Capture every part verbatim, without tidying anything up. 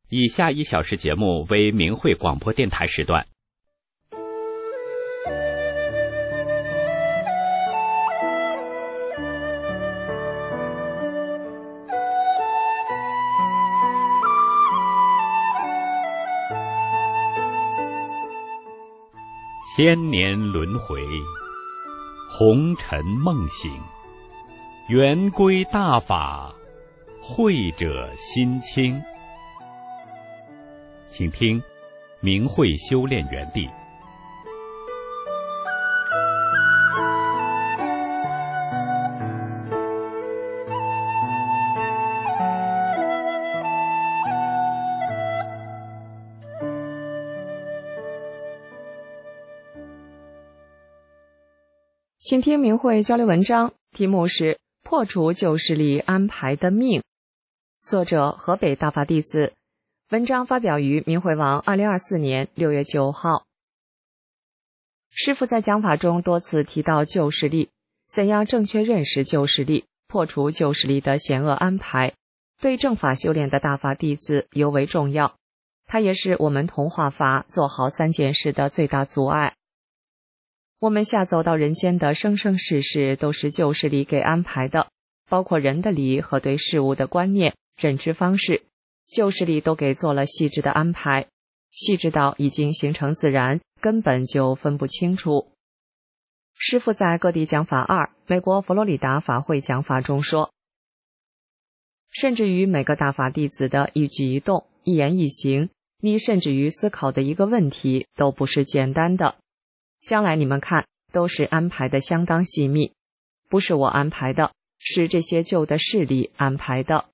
以下一小时节目为明慧广播电台时段。千年轮回，红尘梦醒，圆规大法，慧者心清。请听明慧修炼园地。 请听明慧交流文章，题目是破除旧势力安排的命，作者河北大法弟子，文章发表于明慧网二零二四年六月九号。师父在讲法中多次提到旧势力，怎样正确认识旧势力，破除旧势力的险恶安排，对正法修炼的大法弟子尤为重要，它也是我们同化法做好三件事的最大阻碍。我们下走到人间的生生世世都是旧势力给安排的，包括人的理和对事物的观念、认知方式，旧势力都给做了细致的安排，细致到已经形成自然，根本就分不清楚。师父在各地讲法二美国佛罗里达法会讲法中说，甚至于每个大法弟子的一举一动、一言一行，你甚至于思考的一个问题都不是简单的，将来你们看都是安排的相当细密，不是我安排的，是这些旧的势力安排的。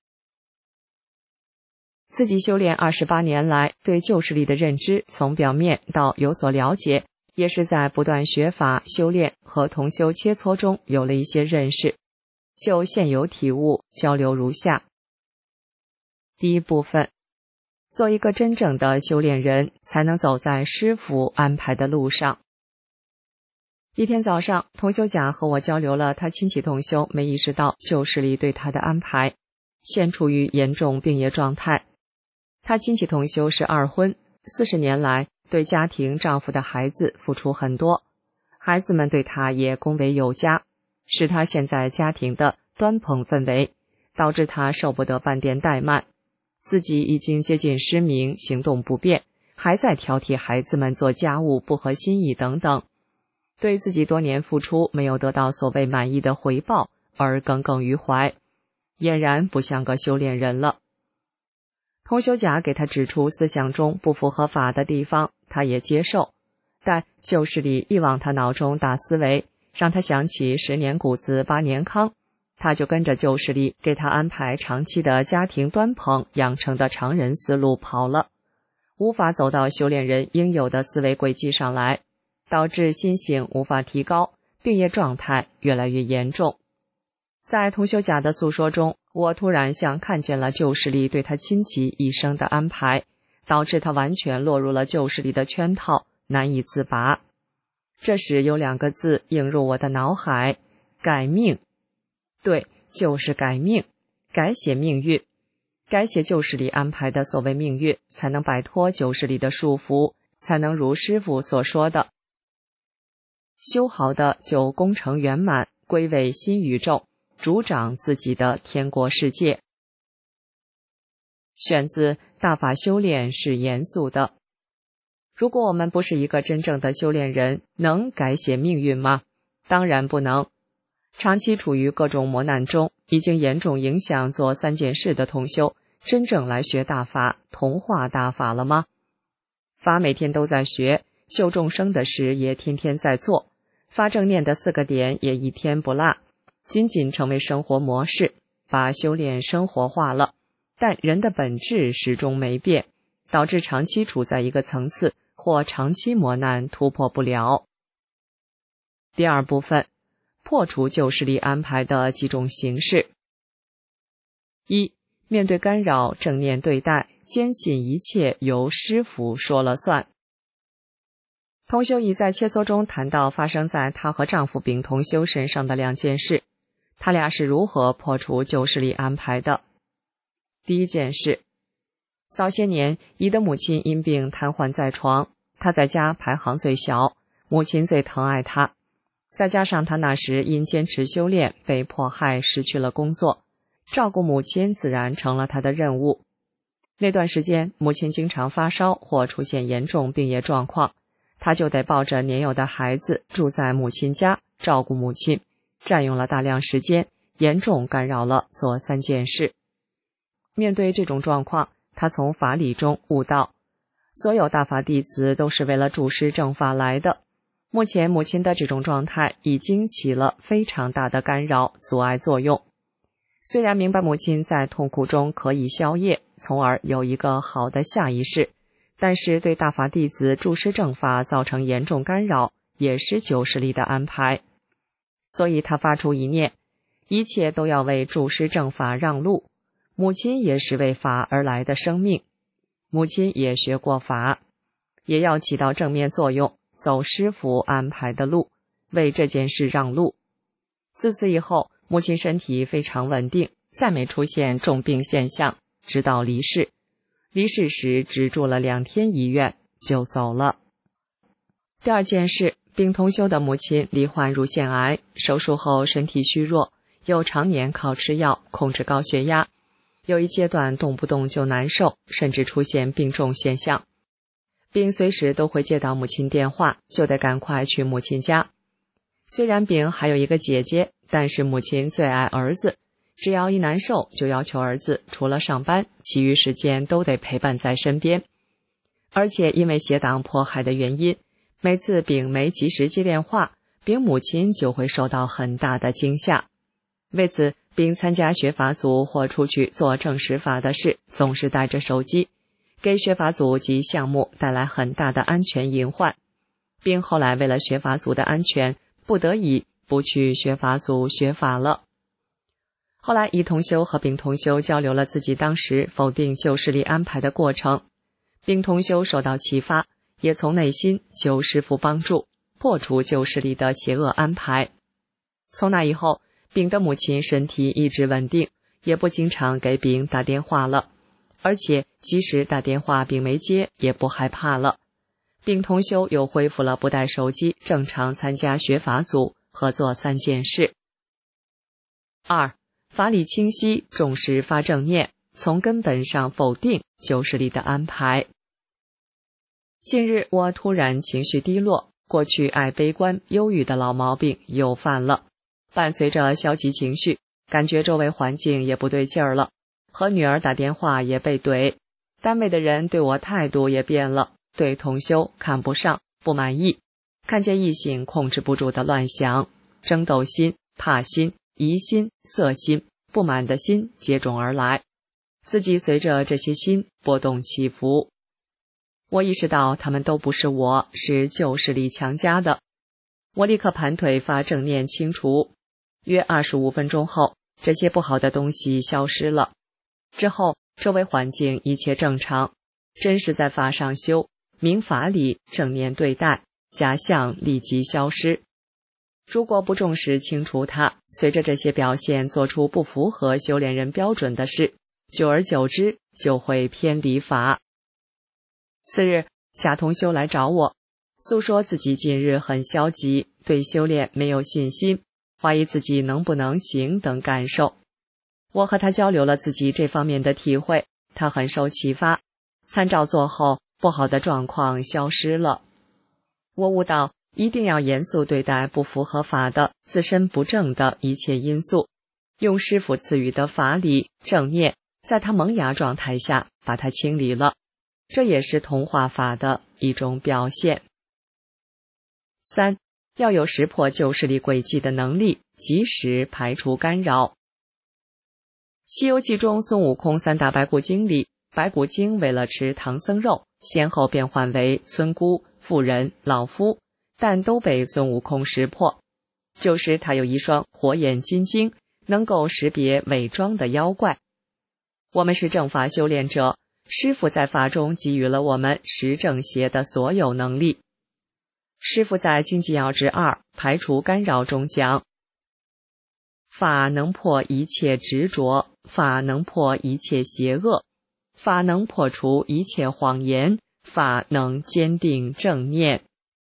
自己修炼二十八年来，对旧势力的认知从表面到有所了解，也是在不断学法修炼和同修切磋中有了一些认识。就现有体悟交流如下。第一部分，做一个真正的修炼人，才能走在师父安排的路上。一天早上，同修甲和我交流了他亲戚同修没意识到旧势力对他的安排，现处于严重病业状态。他亲戚同修是二婚，四十年来对家庭、丈夫的孩子付出很多，孩子们对他也恭维有加，使他现在家庭的端棚氛围，导致他受不得半点怠慢，自己已经接近失明，行动不便，还在挑剔孩子们做家务不合心意等等，对自己多年付出没有得到所谓满意的回报而耿耿于怀，俨然不像个修炼人了。同修甲给他指出思想中不符合法的地方，他也接受，但旧势力一往他脑中打思维，让他想起十年谷子八年糠，他就跟着旧势力给他安排长期的家庭端棚养成的常人思路跑了，无法走到修炼人应有的思维轨迹上来，导致心性无法提高，病业状态越来越严重。在同修甲的诉说中，我突然像看见了旧势力对他亲戚一生的安排，导致他完全落入了旧势力的圈套，难以自拔。这时有两个字映入我的脑海，改命。对，就是改命，改写命运，改写旧势力安排的所谓命运，才能摆脱旧势力的束缚，才能如师父所说的，修好的就功成圆满，归位新宇宙，主掌自己的天国世界。选自《大法修炼是严肃的》。如果我们不是一个真正的修炼人，能改写命运吗？当然不能。长期处于各种磨难中，已经严重影响做三件事的同修，真正来学大法、同化大法了吗？法每天都在学，救众生的事也天天在做，发正念的四个点也一天不落，仅仅成为生活模式，把修炼生活化了，但人的本质始终没变，导致长期处在一个层次，或长期磨难突破不了。第二部分，破除旧势力安排的几种形式。一、面对干扰，正念对待，坚信一切由师父说了算。同修已在切磋中谈到发生在她和丈夫丙同修身上的两件事，他俩是如何破除旧势力安排的。第一件事， 早些年，乙的母亲因病瘫痪在床，他在家排行最小，母亲最疼爱他。再加上他那时因坚持修炼被迫害失去了工作，照顾母亲自然成了他的任务。那段时间，母亲经常发烧或出现严重病业状况，他就得抱着年幼的孩子住在母亲家照顾母亲，占用了大量时间，严重干扰了做三件事。面对这种状况，他从法理中悟到，所有大法弟子都是为了助师正法来的。目前母亲的这种状态已经起了非常大的干扰阻碍作用。虽然明白母亲在痛苦中可以消业，从而有一个好的下一世，但是对大法弟子助师正法造成严重干扰，也是旧势力的安排。所以他发出一念，一切都要为助师正法让路。母亲也是为法而来的生命，母亲也学过法，也要起到正面作用，走师父安排的路，为这件事让路。自此以后，母亲身体非常稳定，再没出现重病现象，直到离世。离世时只住了两天医院就走了。第二件事，丙同修的母亲罹患乳腺癌，手术后身体虚弱，又常年靠吃药控制高血压，有一阶段动不动就难受，甚至出现病重现象。丙随时都会接到母亲电话，就得赶快去母亲家。虽然丙还有一个姐姐，但是母亲最爱儿子，只要一难受就要求儿子除了上班，其余时间都得陪伴在身边。而且因为邪党迫害的原因，每次丙没及时接电话，丙母亲就会受到很大的惊吓。为此，丙参加学法组或出去做正实法的事，总是带着手机，给学法组及项目带来很大的安全隐患。丙后来为了学法组的安全，不得已不去学法组学法了。后来乙同修和丙同修交流了自己当时否定旧势力安排的过程，丙同修受到启发，也从内心求师父帮助，破除旧势力的邪恶安排。从那以后，丙的母亲身体一直稳定，也不经常给丙打电话了，而且即使打电话丙没接，也不害怕了。丙同修又恢复了不带手机，正常参加学法组和做三件事。二、法理清晰，重视发正念，从根本上否定旧势力的安排。近日我突然情绪低落，过去爱悲观忧郁的老毛病又犯了，伴随着消极情绪，感觉周围环境也不对劲儿了，和女儿打电话也被怼，单位的人对我态度也变了，对同修看不上不满意，看见异性控制不住的乱想，争斗心、怕心、疑心、色心、不满的心接踵而来，自己随着这些心波动起伏。我意识到他们都不是我，是旧势力强加的。我立刻盘腿发正念清除，约二十五分钟后，这些不好的东西消失了。之后周围环境一切正常，真是在法上修，明法理，正念对待，假象立即消失。如果不重视清除它，随着这些表现做出不符合修炼人标准的事，久而久之就会偏离法。次日，贾同修来找我，诉说自己近日很消极，对修炼没有信心，怀疑自己能不能行等感受。我和他交流了自己这方面的体会，他很受启发，参照做后，不好的状况消失了。我悟到，一定要严肃对待不符合法的、自身不正的一切因素，用师父赐予的法理、正念，在他萌芽状态下把它清理了，这也是同化法的一种表现。三、要有识破旧势力轨迹的能力，及时排除干扰。西游记中孙悟空三打白骨精里，白骨精为了吃唐僧肉，先后变换为村姑、妇人、老夫，但都被孙悟空识破。就是他有一双火眼金睛，能够识别伪装的妖怪。我们是正法修炼者，师父在法中给予了我们识正邪的所有能力。师父在经济要旨二排除干扰中讲，法能破一切执着，法能破一切邪恶， 法能破除一切谎言，法能坚定正念。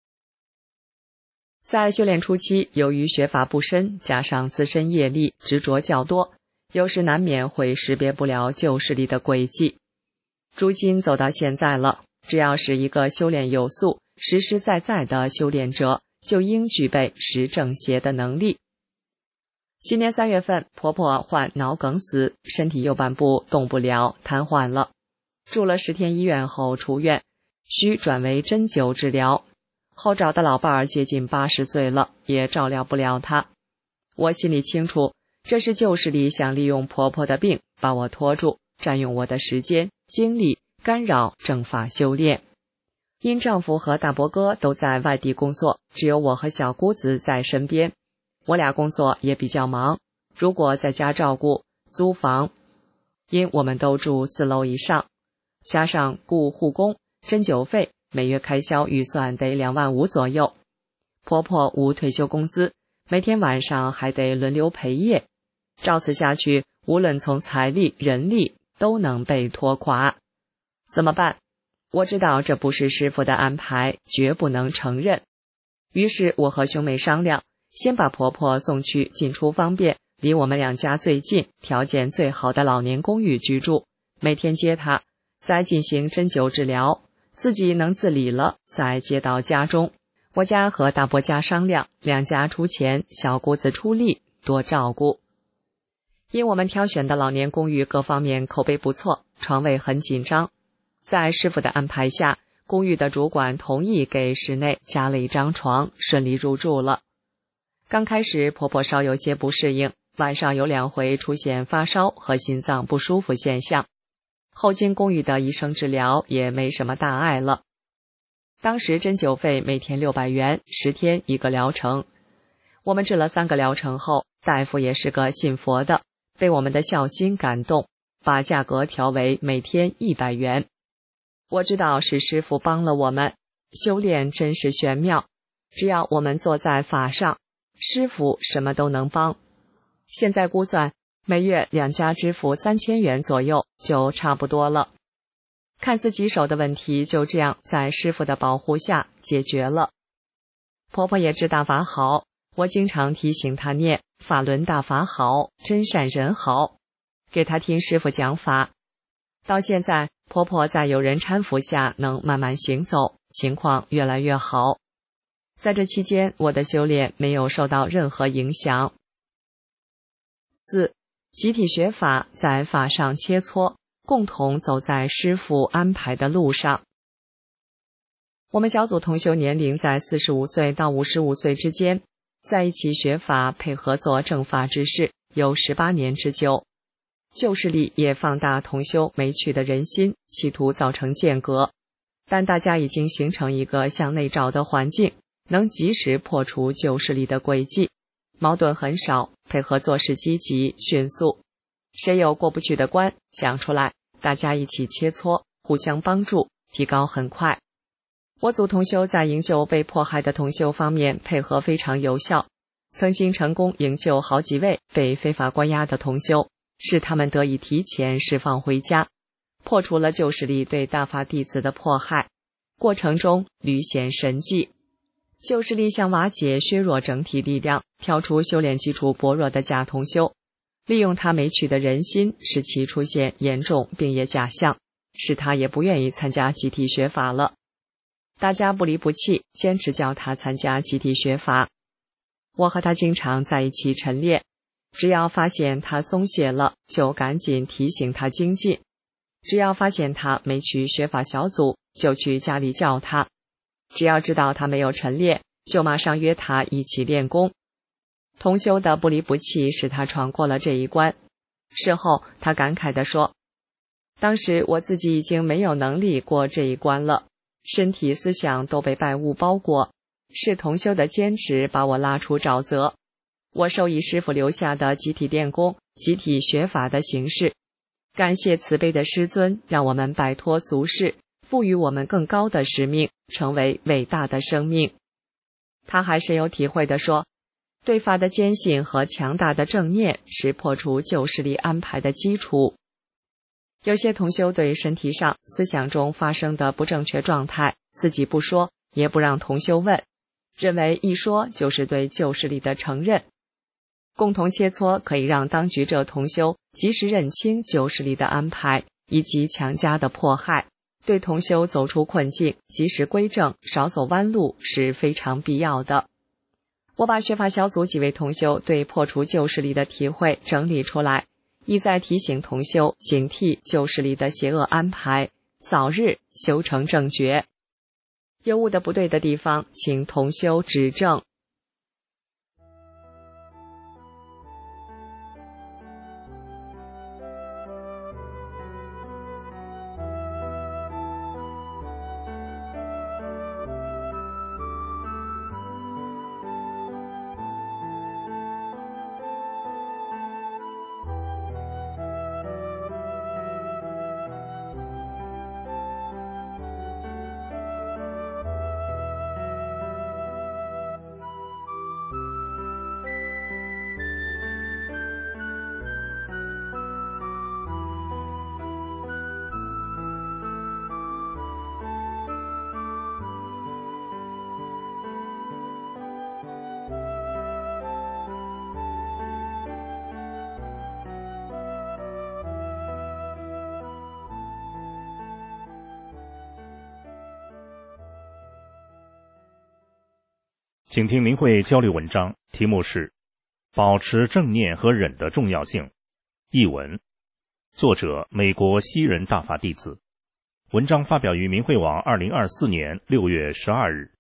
在修炼初期，由于学法不深，加上自身业力执着较多，有时难免会识别不了旧势力的轨迹。如今走到现在了，只要是一个修炼有素、实实在在的修炼者，就应具备识正邪的能力。今年三月份，婆婆患脑梗死，身体右半部动不了，瘫痪了。住了十天医院后出院，需转为针灸治疗。后找的老伴儿接近八十岁了，也照料不了她。我心里清楚，这是旧势力想利用婆婆的病把我拖住，占用我的时间、精力，干扰正法修炼。因丈夫和大伯哥都在外地工作，只有我和小姑子在身边。我俩工作也比较忙，如果在家照顾、租房，因我们都住四楼以上，加上雇护工、针灸费，每月开销预算得两万五左右。婆婆无退休工资，每天晚上还得轮流陪夜。照此下去，无论从财力、人力都能被拖垮。怎么办？我知道这不是师父的安排，绝不能承认。于是我和兄妹商量，先把婆婆送去进出方便、离我们两家最近、条件最好的老年公寓居住，每天接她，再进行针灸治疗。自己能自理了，再接到家中。我家和大伯家商量，两家出钱，小姑子出力，多照顾。因我们挑选的老年公寓各方面口碑不错，床位很紧张。在师傅的安排下，公寓的主管同意给室内加了一张床，顺利入住了。刚开始婆婆稍有些不适应，晚上有两回出现发烧和心脏不舒服现象。后经公寓的医生治疗，也没什么大碍了。当时针灸费每天六百元，十天一个疗程。我们治了三个疗程后，大夫也是个信佛的，被我们的孝心感动，把价格调为每天一百元。我知道是师父帮了我们，修炼真是玄妙，只要我们坐在法上，师父什么都能帮。现在估算每月两家支付三千元左右就差不多了。看似棘手的问题就这样在师父的保护下解决了。婆婆也知大法好，我经常提醒她念法轮大法好，真善人好，给她听师父讲法。到现在婆婆在有人搀扶下能慢慢行走，情况越来越好。在这期间，我的修炼没有受到任何影响。四、集体学法，在法上切磋，共同走在师父安排的路上。我们小组同修年龄在四十五岁到五十五岁之间，在一起学法，配合做正法之事，有十八年之久。旧势力也放大同修没趣的人心，企图造成间隔，但大家已经形成一个向内照的环境，能及时破除旧势力的轨迹，矛盾很少，配合做事积极迅速。谁有过不去的关，讲出来，大家一起切磋，互相帮助，提高很快。我组同修在营救被迫害的同修方面配合非常有效，曾经成功营救好几位被非法关押的同修，使他们得以提前释放回家，破除了旧势力对大法弟子的迫害，过程中屡显神迹。旧势力想瓦解削弱整体力量，挑出修炼基础薄弱的假同修，利用他没趣的人心，使其出现严重病业假象，使他也不愿意参加集体学法了。大家不离不弃，坚持叫他参加集体学法。我和他经常在一起晨练，只要发现他松懈了，就赶紧提醒他精进。只要发现他没去学法小组，就去家里叫他。只要知道他没有晨练，就马上约他一起练功。同修的不离不弃使他闯过了这一关。事后他感慨地说，当时我自己已经没有能力过这一关了，身体思想都被拜物包裹，是同修的坚持把我拉出沼泽。我受益师父留下的集体练功、集体学法的形式，感谢慈悲的师尊，让我们摆脱俗世，赋予我们更高的使命，成为伟大的生命。他还深有体会地说，对法的坚信和强大的正念是破除旧势力安排的基础。 有些同修对身体上、思想中发生的不正确状态，自己不说，也不让同修问，认为一说就是对旧势力的承认。共同切磋可以让当局者同修及时认清旧势力的安排以及强加的迫害，对同修走出困境及时归正，少走弯路是非常必要的。我把学法小组几位同修对破除旧势力的体会整理出来，意在提醒同修警惕旧势力的邪恶安排，早日修成正觉。有误的不对的地方，请同修指正。 请听明慧交流文章，题目是保持正念和忍的重要性。译文，作者美国西人大法弟子。文章发表于明慧网二零二四年六月十二日。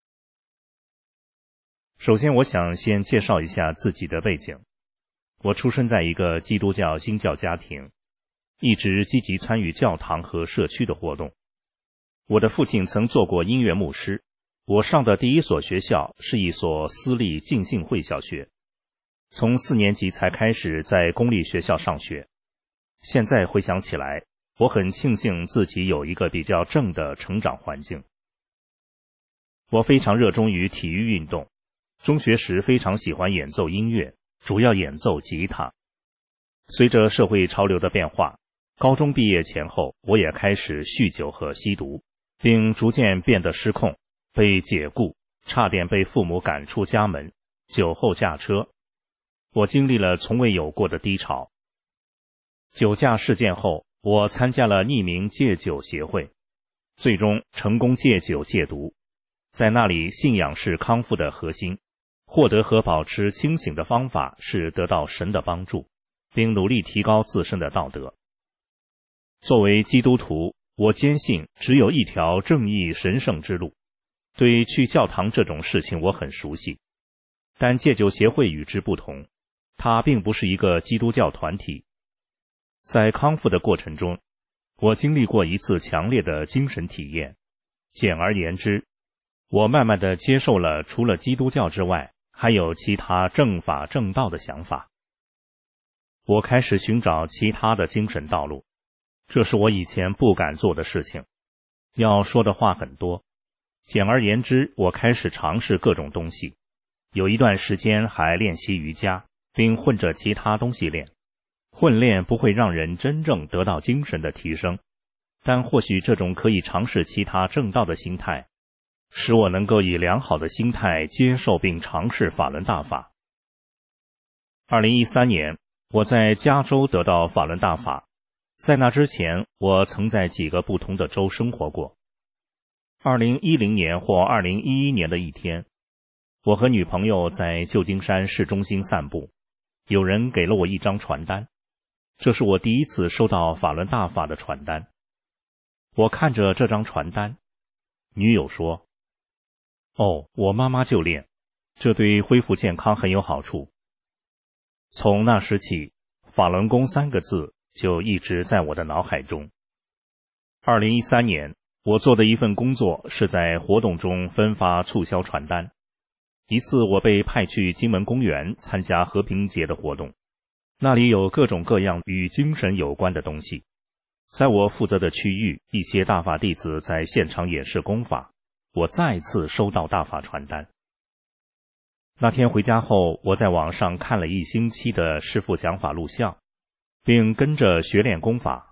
首先我想先介绍一下自己的背景。我出生在一个基督教新教家庭，一直积极参与教堂和社区的活动。我的父亲曾做过音乐牧师。我上的第一所学校是一所私立浸信会小学，从四年级才开始在公立学校上学。现在回想起来，我很庆幸自己有一个比较正的成长环境。我非常热衷于体育运动，中学时非常喜欢演奏音乐，主要演奏吉他。随着社会潮流的变化，高中毕业前后，我也开始酗酒和吸毒，并逐渐变得失控，被解雇，差点被父母赶出家门，酒后驾车。我经历了从未有过的低潮。酒驾事件后，我参加了匿名戒酒协会，最终成功戒酒戒毒。在那里，信仰是康复的核心，获得和保持清醒的方法是得到神的帮助，并努力提高自身的道德。作为基督徒，我坚信只有一条正义神圣之路。对去教堂这种事情我很熟悉，但戒酒协会与之不同，它并不是一个基督教团体。在康复的过程中，我经历过一次强烈的精神体验。简而言之，我慢慢地接受了除了基督教之外，还有其他正法正道的想法。我开始寻找其他的精神道路，这是我以前不敢做的事情。要说的话很多。简而言之，我开始尝试各种东西，有一段时间还练习瑜伽，并混着其他东西练。混练不会让人真正得到精神的提升，但或许这种可以尝试其他正道的心态，使我能够以良好的心态接受并尝试法轮大法。二零一三年，我在加州得到法轮大法，在那之前，我曾在几个不同的州生活过。二零一零年或二零一一年的一天，我和女朋友在旧金山市中心散步，有人给了我一张传单，这是我第一次收到法轮大法的传单。我看着这张传单，女友说：“哦，我妈妈就练，这对恢复健康很有好处。”从那时起，法轮功三个字就一直在我的脑海中。二零一三年，我做的一份工作是在活动中分发促销传单。一次我被派去金门公园参加和平节的活动，那里有各种各样与精神有关的东西。在我负责的区域，一些大法弟子在现场演示功法，我再次收到大法传单。那天回家后，我在网上看了一星期的师父讲法录像，并跟着学练功法。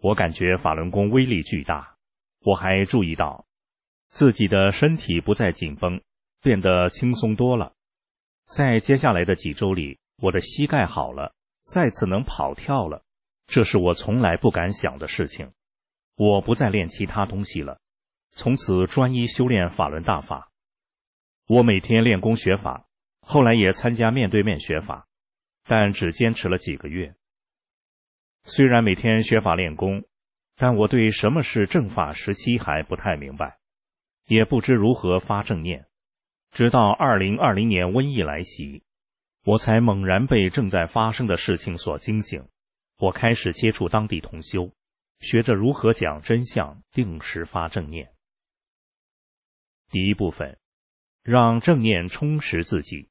我感觉法轮功威力巨大。我还注意到自己的身体不再紧绷，变得轻松多了。在接下来的几周里，我的膝盖好了，再次能跑跳了，这是我从来不敢想的事情。我不再练其他东西了，从此专一修炼法轮大法。我每天练功学法，后来也参加面对面学法，但只坚持了几个月。虽然每天学法练功，但我对什么是正法时期还不太明白，也不知如何发正念。直到二零二零年瘟疫来袭，我才猛然被正在发生的事情所惊醒。我开始接触当地同修，学着如何讲真相，定时发正念。第一部分，让正念充实自己。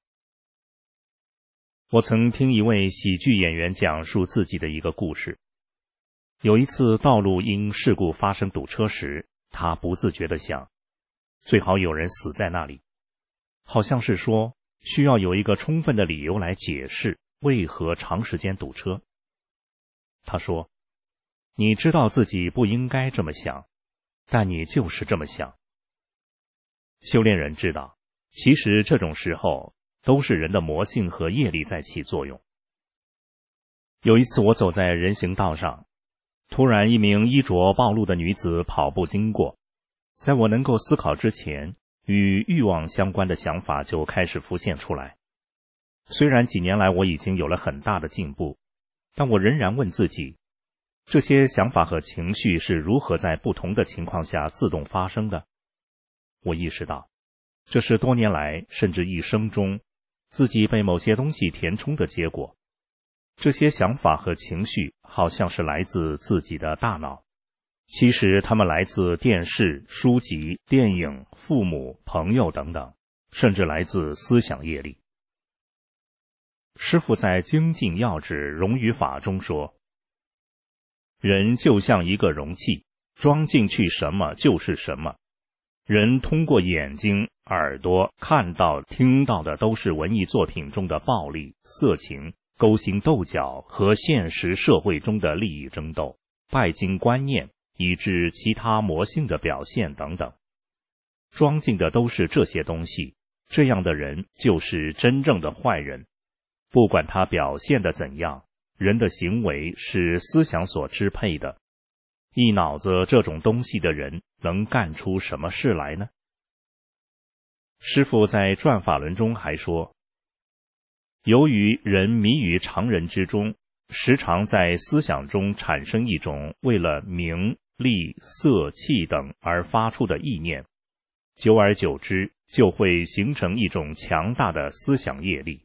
我曾听一位喜剧演员讲述自己的一个故事。有一次道路因事故发生堵车时，他不自觉地想，最好有人死在那里，好像是说需要有一个充分的理由来解释为何长时间堵车。他说，你知道自己不应该这么想，但你就是这么想。修炼人知道，其实这种时候都是人的魔性和业力在起作用。有一次我走在人行道上，突然一名衣着暴露的女子跑步经过，在我能够思考之前，与欲望相关的想法就开始浮现出来。虽然几年来我已经有了很大的进步，但我仍然问自己，这些想法和情绪是如何在不同的情况下自动发生的？我意识到，这是多年来甚至一生中自己被某些东西填充的结果。这些想法和情绪好像是来自自己的大脑，其实它们来自电视、书籍、电影、父母、朋友等等，甚至来自思想业力。师父在精进要旨溶于法中说，人就像一个容器，装进去什么就是什么。人通过眼睛、耳朵看到、听到的都是文艺作品中的暴力、色情、勾心斗角和现实社会中的利益争斗、拜金观念，以致其他魔性的表现等等。装进的都是这些东西，这样的人就是真正的坏人。不管他表现的怎样，人的行为是思想所支配的。一脑子这种东西的人能干出什么事来呢？师父在转法轮中还说，由于人迷于常人之中，时常在思想中产生一种为了名、利、色、气等而发出的意念，久而久之就会形成一种强大的思想业力。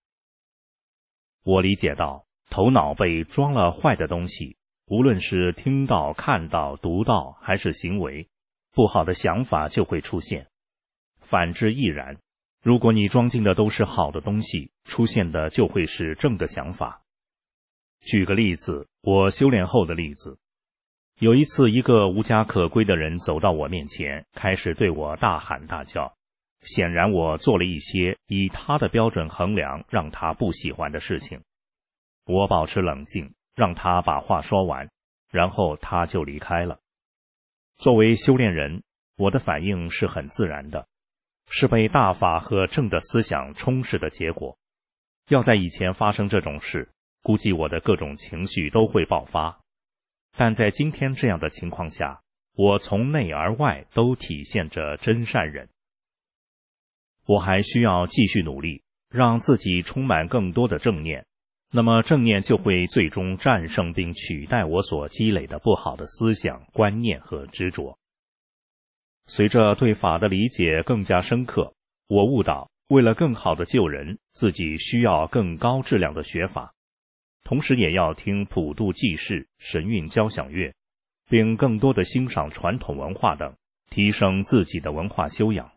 我理解到，头脑被装了坏的东西，无论是听到、看到、读到还是行为，不好的想法就会出现。反之亦然，如果你装进的都是好的东西，出现的就会是正的想法。举个例子，我修炼后的例子。有一次，一个无家可归的人走到我面前，开始对我大喊大叫。显然我做了一些以他的标准衡量让他不喜欢的事情。我保持冷静，让他把话说完，然后他就离开了。作为修炼人，我的反应是很自然的，是被大法和正的思想充实的结果。要在以前发生这种事，估计我的各种情绪都会爆发。但在今天这样的情况下，我从内而外都体现着真善忍。我还需要继续努力，让自己充满更多的正念，那么正念就会最终战胜并取代我所积累的不好的思想、观念和执着。随着对法的理解更加深刻，我悟到，为了更好的救人，自己需要更高质量的学法，同时也要听普度济世、神韵交响乐，并更多的欣赏传统文化等，提升自己的文化修养。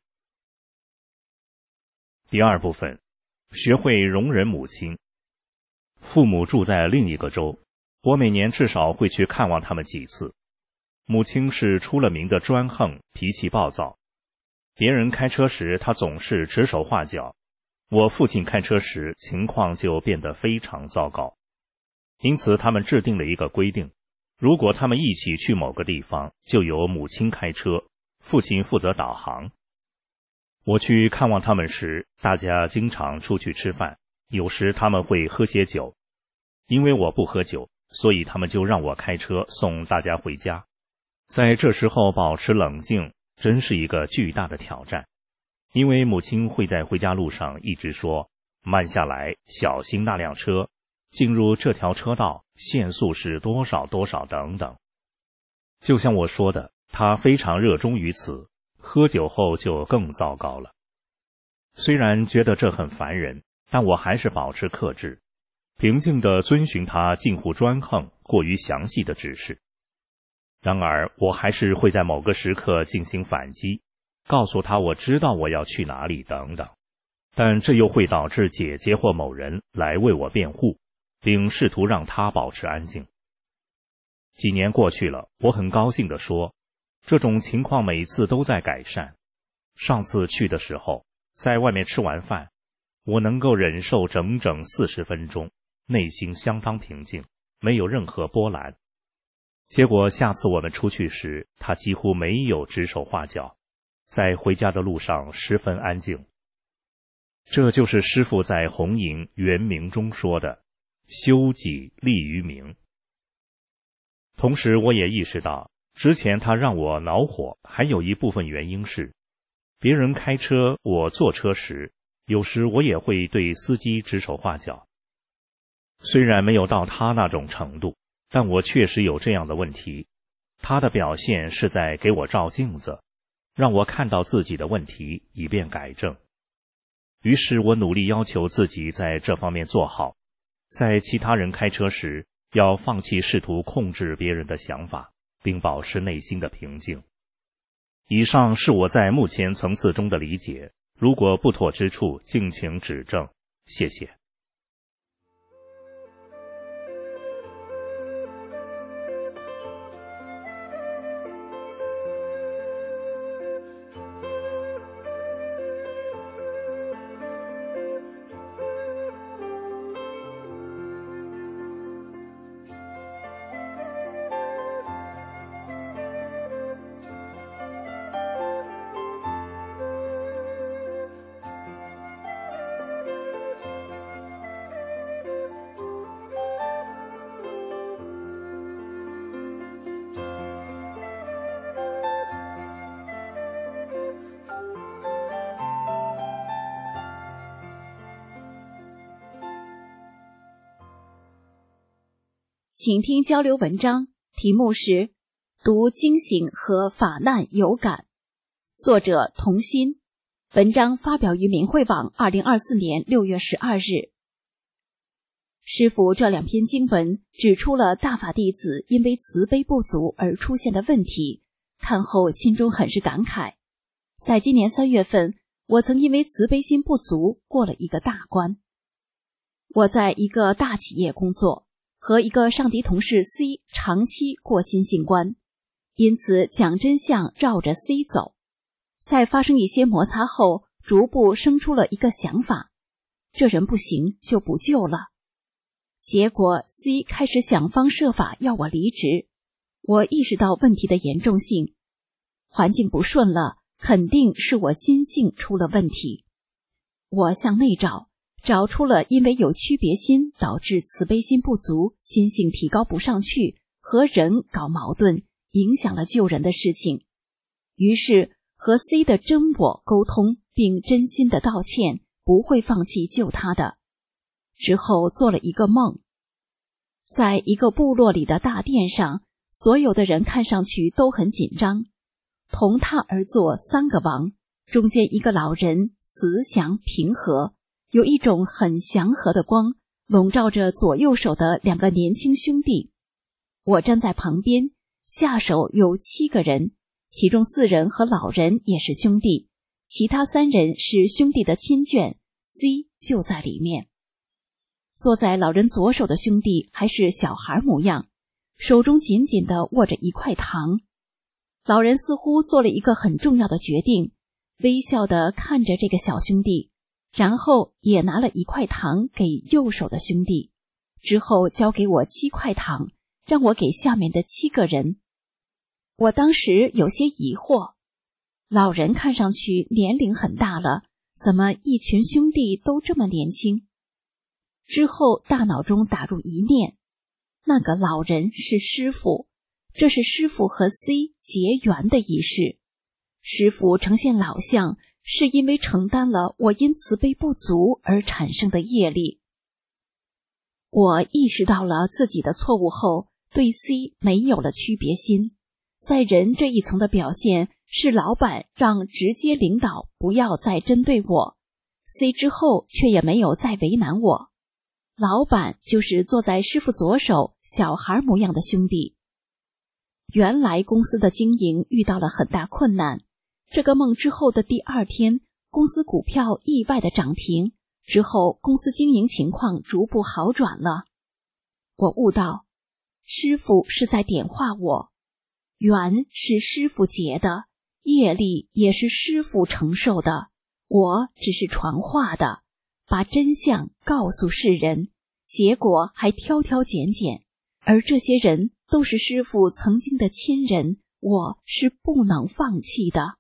第二部分，学会容忍母亲。父母住在另一个州，我每年至少会去看望他们几次。母亲是出了名的专横，脾气暴躁。别人开车时，她总是指手画脚。我父亲开车时，情况就变得非常糟糕。因此他们制定了一个规定， 如果他们一起去某个地方，就由母亲开车，父亲负责导航。我去看望他们时，大家经常出去吃饭，有时他们会喝些酒。因为我不喝酒，所以他们就让我开车送大家回家。在这时候保持冷静，真是一个巨大的挑战。因为母亲会在回家路上一直说，慢下来，小心那辆车，进入这条车道，限速是多少多少等等。就像我说的，他非常热衷于此，喝酒后就更糟糕了。虽然觉得这很烦人，但我还是保持克制，平静地遵循他近乎专横、过于详细的指示。然而，我还是会在某个时刻进行反击，告诉他我知道我要去哪里等等。但这又会导致姐姐或某人来为我辩护，并试图让他保持安静。几年过去了，我很高兴地说，这种情况每次都在改善。上次去的时候，在外面吃完饭，我能够忍受整整四十分钟，内心相当平静，没有任何波澜。结果下次我们出去时，他几乎没有指手画脚，在回家的路上十分安静。这就是师父在弘营圆明中说的修己利于民。同时我也意识到，之前他让我恼火还有一部分原因是，别人开车我坐车时，有时我也会对司机指手画脚。虽然没有到他那种程度，但我确实有这样的问题。他的表现是在给我照镜子，让我看到自己的问题，以便改正。于是我努力要求自己在这方面做好，在其他人开车时，要放弃试图控制别人的想法，并保持内心的平静。以上是我在目前层次中的理解，如果不妥之处，敬请指正。谢谢。 请听交流文章，题目是读惊醒和法难有感，作者童心。文章发表于明慧网二零二四年六月十二日。师父这两篇经文指出了大法弟子因为慈悲不足而出现的问题，看后心中很是感慨。在今年三月份，我曾因为慈悲心不足过了一个大关。我在一个大企业工作，和一个上级同事 C 长期过心性关，因此讲真相绕着 C 走。在发生一些摩擦后，逐步生出了一个想法，这人不行就不救了。结果 C 开始想方设法要我离职，我意识到问题的严重性，环境不顺了，肯定是我心性出了问题。我向内找，找出了因为有区别心导致慈悲心不足，心性提高不上去，和人搞矛盾，影响了救人的事情。于是和 C 的真我沟通，并真心的道歉，不会放弃救他的。之后做了一个梦，在一个部落里的大殿上，所有的人看上去都很紧张，同他而坐三个王，中间一个老人慈祥平和，有一种很祥和的光笼罩着左右手的两个年轻兄弟。我站在旁边，下手有七个人，其中四人和老人也是兄弟，其他三人是兄弟的亲眷， C 就在里面。坐在老人左手的兄弟还是小孩模样，手中紧紧地握着一块糖。老人似乎做了一个很重要的决定，微笑地看着这个小兄弟，然后也拿了一块糖给右手的兄弟，之后交给我七块糖， 让我给下面的七个人。我当时有些疑惑，老人看上去年龄很大了，怎么一群兄弟都这么年轻？之后大脑中打入一念，那个老人是师父，这是师父和 C 结缘的仪式。师父呈现老相，是因为承担了我因慈悲不足而产生的业力。我意识到了自己的错误后，对 C 没有了区别心。在人这一层的表现是老板让直接领导不要再针对我， C 之后却也没有再为难我。老板就是坐在师父左手小孩模样的兄弟。原来公司的经营遇到了很大困难，这个梦之后的第二天，公司股票意外的涨停，之后公司经营情况逐步好转了。我悟到，师父是在点化我，缘是师父结的，业力也是师父承受的，我只是传话的，把真相告诉世人，结果还挑挑拣拣，而这些人都是师父曾经的亲人，我是不能放弃的。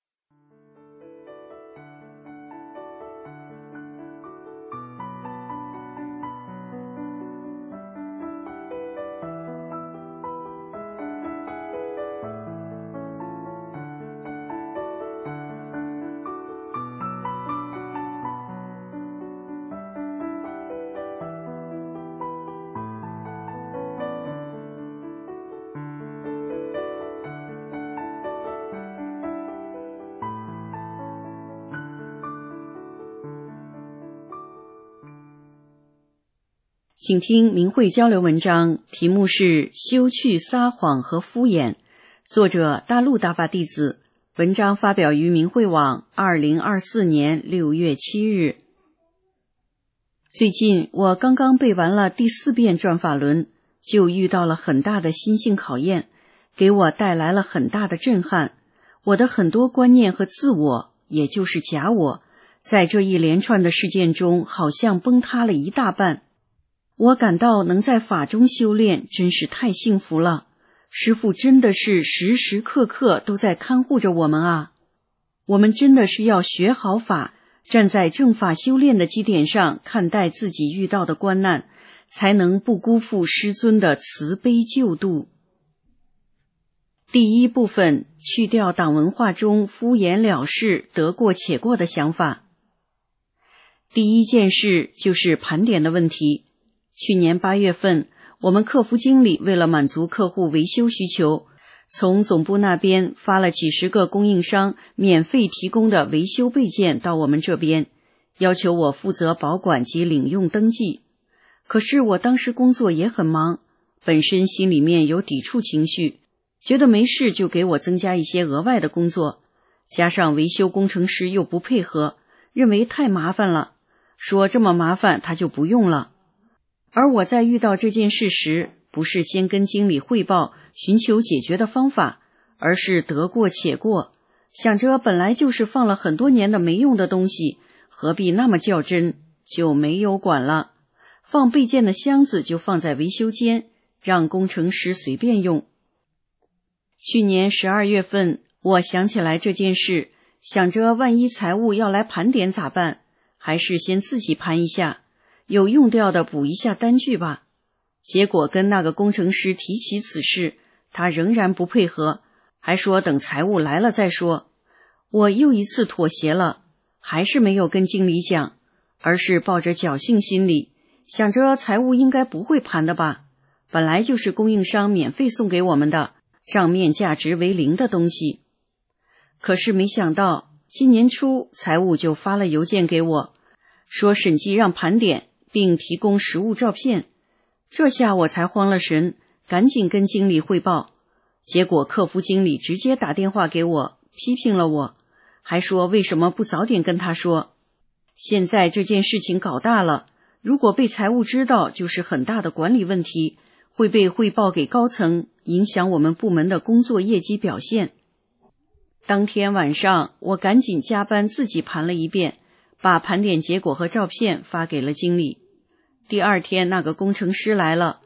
请听明慧交流文章，题目是休去撒谎和敷衍，作者大陆大法弟子，文章发表于明慧网二零二四年六月七日。最近我刚刚背完了第四遍转法轮，就遇到了很大的心性考验，给我带来了很大的震撼。我的很多观念和自我，也就是假我，在这一连串的事件中好像崩塌了一大半。我感到能在法中修炼真是太幸福了，师父真的是时时刻刻都在看护着我们啊！我们真的是要学好法，站在正法修炼的基点上看待自己遇到的关难，才能不辜负师尊的慈悲救度。第一部分，去掉党文化中敷衍了事、得过且过的想法。第一件事就是盘点的问题。去年八月份，我们客服经理为了满足客户维修需求，从总部那边发了几十个供应商免费提供的维修备件到我们这边，要求我负责保管及领用登记。可是我当时工作也很忙，本身心里面有抵触情绪，觉得没事就给我增加一些额外的工作，加上维修工程师又不配合，认为太麻烦了，说这么麻烦他就不用了。而我在遇到这件事时，不是先跟经理汇报寻求解决的方法，而是得过且过，想着本来就是放了很多年的没用的东西，何必那么较真，就没有管了。放备件的箱子就放在维修间，让工程师随便用。去年十二月份，我想起来这件事，想着万一财务要来盘点咋办，还是先自己盘一下，有用掉的补一下单据吧。结果跟那个工程师提起此事，他仍然不配合，还说等财务来了再说。我又一次妥协了，还是没有跟经理讲，而是抱着侥幸心理，想着财务应该不会盘的吧，本来就是供应商免费送给我们的，账面价值为零的东西。可是没想到今年初财务就发了邮件给我，说审计让盘点并提供实物照片。这下我才慌了神，赶紧跟经理汇报。结果客服经理直接打电话给我，批评了我，还说为什么不早点跟他说。现在这件事情搞大了，如果被财务知道，就是很大的管理问题，会被汇报给高层，影响我们部门的工作业绩表现。当天晚上，我赶紧加班自己盘了一遍，把盘点结果和照片发给了经理。第二天那个工程师来了，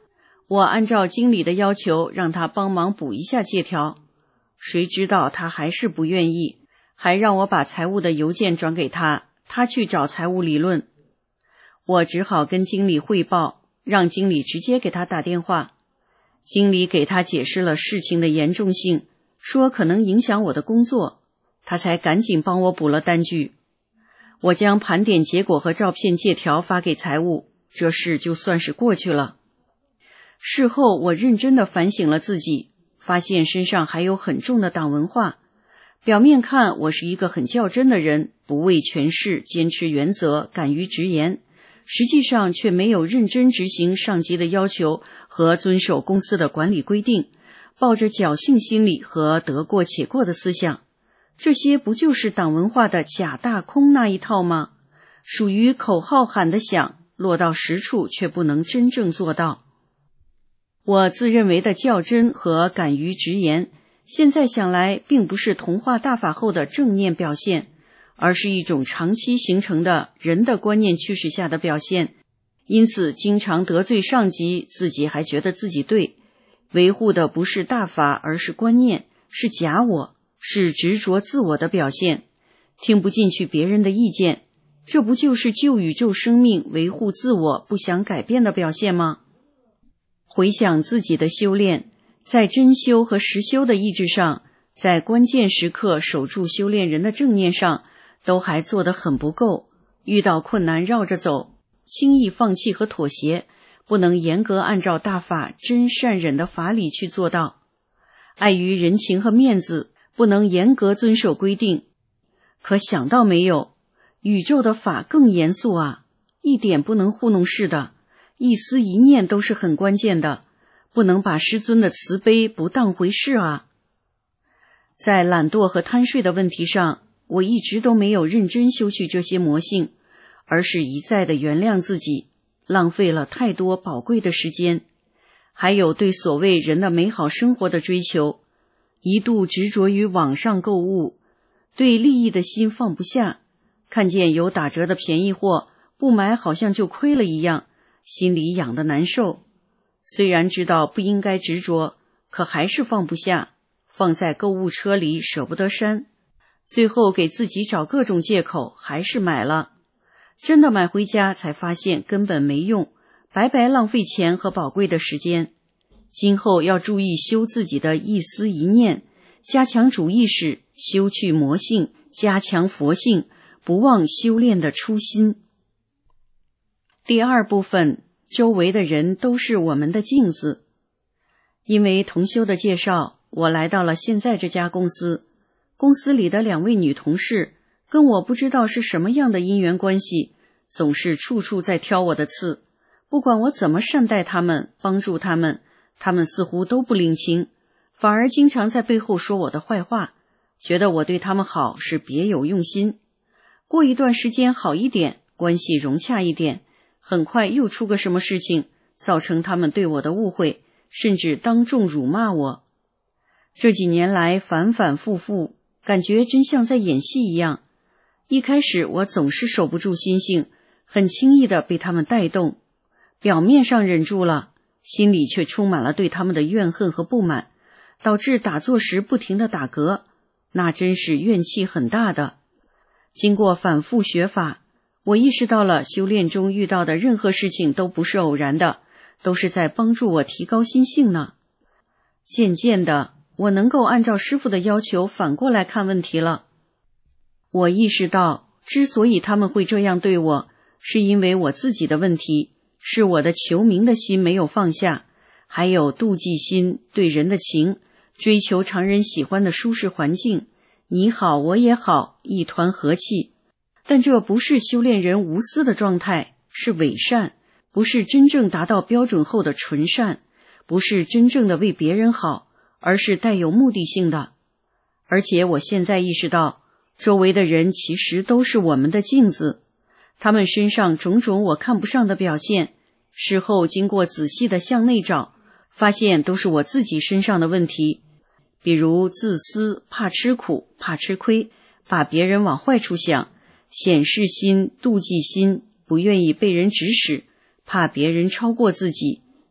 我按照经理的要求让他帮忙补一下借条，谁知道他还是不愿意，还让我把财务的邮件转给他，他去找财务理论。我只好跟经理汇报，让经理直接给他打电话。经理给他解释了事情的严重性，说可能影响我的工作，他才赶紧帮我补了单据。我将盘点结果和照片借条发给财务，这事就算是过去了。事后我认真地反省了自己，发现身上还有很重的党文化。表面看我是一个很较真的人，不畏权势，坚持原则，敢于直言，实际上却没有认真执行上级的要求和遵守公司的管理规定，抱着侥幸心理和得过且过的思想。这些不就是党文化的假大空那一套吗？属于口号喊得响，落到实处却不能真正做到。我自认为的较真和敢于直言，现在想来并不是同化大法后的正念表现，而是一种长期形成的人的观念驱使下的表现，因此经常得罪上级，自己还觉得自己对，维护的不是大法，而是观念，是假我，是执着自我的表现，听不进去别人的意见，这不就是救宇宙生命，维护自我，不想改变的表现吗？回想自己的修炼，在真修和实修的意志上，在关键时刻守住修炼人的正念上，都还做得很不够，遇到困难绕着走，轻易放弃和妥协，不能严格按照大法真善忍的法理去做到，碍于人情和面子，不能严格遵守规定。可想到没有，宇宙的法更严肃啊，一点不能糊弄事的，一丝一念都是很关键的，不能把师尊的慈悲不当回事啊。在懒惰和贪睡的问题上，我一直都没有认真修去这些魔性，而是一再的原谅自己，浪费了太多宝贵的时间。还有对所谓人的美好生活的追求，一度执着于网上购物，对利益的心放不下，看见有打折的便宜货，不买好像就亏了一样，心里痒得难受。虽然知道不应该执着，可还是放不下，放在购物车里舍不得删，最后给自己找各种借口，还是买了。真的买回家才发现根本没用，白白浪费钱和宝贵的时间。今后要注意修自己的一思一念，加强主意识，修去魔性，加强佛性，不忘修炼的初心。第二部分，周围的人都是我们的镜子。因为同修的介绍，我来到了现在这家公司。公司里的两位女同事跟我不知道是什么样的因缘关系，总是处处在挑我的刺，不管我怎么善待他们，帮助他们，他们似乎都不领情，反而经常在背后说我的坏话，觉得我对他们好是别有用心。过一段时间好一点，关系融洽一点，很快又出个什么事情，造成他们对我的误会，甚至当众辱骂我。这几年来反反复复，感觉真像在演戏一样。一开始我总是守不住心性，很轻易地被他们带动，表面上忍住了，心里却充满了对他们的怨恨和不满，导致打坐时不停地打嗝，那真是怨气很大的。经过反复学法，我意识到了修炼中遇到的任何事情都不是偶然的，都是在帮助我提高心性呢。渐渐的，我能够按照师父的要求反过来看问题了。我意识到，之所以他们会这样对我，是因为我自己的问题，是我的求名的心没有放下，还有妒忌心，对人的情，追求常人喜欢的舒适环境，你好我也好，一团和气。但这不是修炼人无私的状态，是伪善，不是真正达到标准后的纯善，不是真正的为别人好，而是带有目的性的。而且我现在意识到，周围的人其实都是我们的镜子，他们身上种种我看不上的表现，事后经过仔细的向内找，发现都是我自己身上的问题。比如自私，怕吃苦，怕吃亏，把别人往坏处想，显示心，妒忌心，不愿意被人指使，怕别人超过自己，